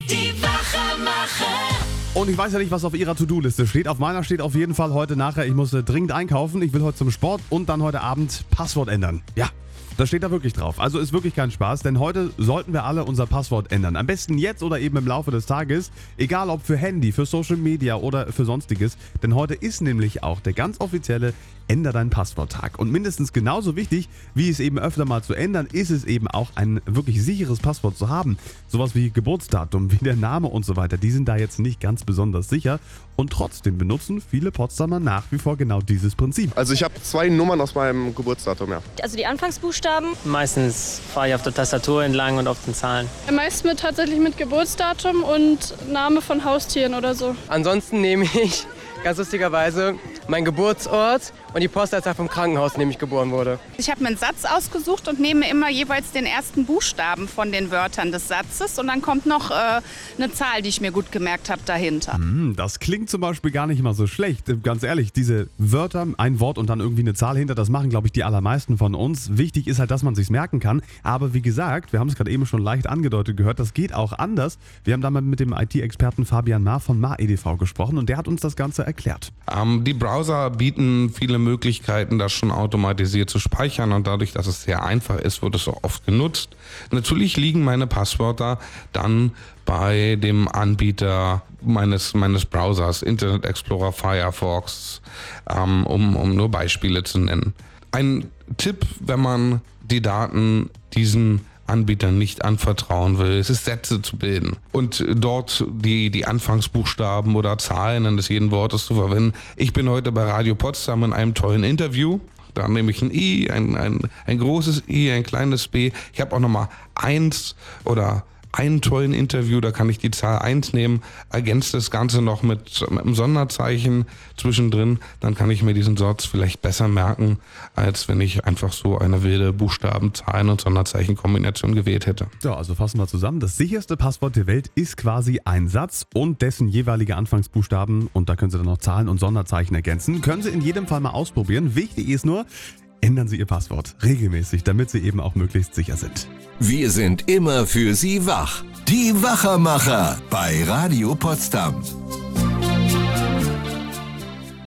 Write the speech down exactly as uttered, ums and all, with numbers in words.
Die Wachermacher. Und ich weiß ja nicht, was auf Ihrer To-Do-Liste steht. Auf meiner steht auf jeden Fall heute nachher, ich muss äh, dringend einkaufen. Ich will heute zum Sport und dann heute Abend Passwort ändern. Ja, das steht da wirklich drauf. Also ist wirklich kein Spaß, denn heute sollten wir alle unser Passwort ändern. Am besten jetzt oder eben im Laufe des Tages. Egal ob für Handy, für Social Media oder für Sonstiges. Denn heute ist nämlich auch der ganz offizielle Änder dein Passwort-Tag. Und mindestens genauso wichtig, wie es eben öfter mal zu ändern, ist es eben auch ein wirklich sicheres Passwort zu haben. Sowas wie Geburtsdatum, wie der Name und so weiter, die sind da jetzt nicht ganz besonders sicher. Und trotzdem benutzen viele Potsdamer nach wie vor genau dieses Prinzip. Also ich habe zwei Nummern aus meinem Geburtsdatum, ja. Also die Anfangsbuchstaben. Meistens fahre ich auf der Tastatur entlang und auf den Zahlen. Meist mit tatsächlich mit Geburtsdatum und Name von Haustieren oder so. Ansonsten nehme ich ganz lustigerweise mein Geburtsort und die Postleitzahl vom Krankenhaus, in dem ich geboren wurde. Ich habe mir einen Satz ausgesucht und nehme immer jeweils den ersten Buchstaben von den Wörtern des Satzes und dann kommt noch äh, eine Zahl, die ich mir gut gemerkt habe, dahinter. Hm, das klingt zum Beispiel gar nicht mal so schlecht. Ganz ehrlich, diese Wörter, ein Wort und dann irgendwie eine Zahl hinter, das machen, glaube ich, die allermeisten von uns. Wichtig ist halt, dass man sich's merken kann. Aber wie gesagt, wir haben es gerade eben schon leicht angedeutet gehört, das geht auch anders. Wir haben damals mit dem I T-Experten Fabian Mahr von Mahr E D V gesprochen und der hat uns das Ganze erklärt. Ähm, die Browser bieten viele Möglichkeiten, das schon automatisiert zu speichern und dadurch, dass es sehr einfach ist, wird es auch oft genutzt. Natürlich liegen meine Passwörter dann bei dem Anbieter meines, meines Browsers, Internet Explorer, Firefox, ähm, um, um nur Beispiele zu nennen. Ein Tipp, wenn man die Daten diesen Anbietern nicht anvertrauen will, es ist Sätze zu bilden und dort die, die Anfangsbuchstaben oder Zahlen eines jeden Wortes zu verwenden. Ich bin heute bei Radio Potsdam in einem tollen Interview. Da nehme ich ein I, ein, ein, ein großes I, ein kleines B. Ich habe auch nochmal eins oder einen tollen Interview, da kann ich die Zahl eins nehmen, ergänzt das Ganze noch mit, mit einem Sonderzeichen zwischendrin, dann kann ich mir diesen Satz vielleicht besser merken, als wenn ich einfach so eine wilde Buchstaben-, Zahlen- und Sonderzeichen-Kombination gewählt hätte. Ja, also fassen wir zusammen. Das sicherste Passwort der Welt ist quasi ein Satz und dessen jeweilige Anfangsbuchstaben und da können Sie dann noch Zahlen und Sonderzeichen ergänzen. Können Sie in jedem Fall mal ausprobieren. Wichtig ist nur, ändern Sie Ihr Passwort regelmäßig, damit Sie eben auch möglichst sicher sind. Wir sind immer für Sie wach. Die Wachermacher bei Radio Potsdam.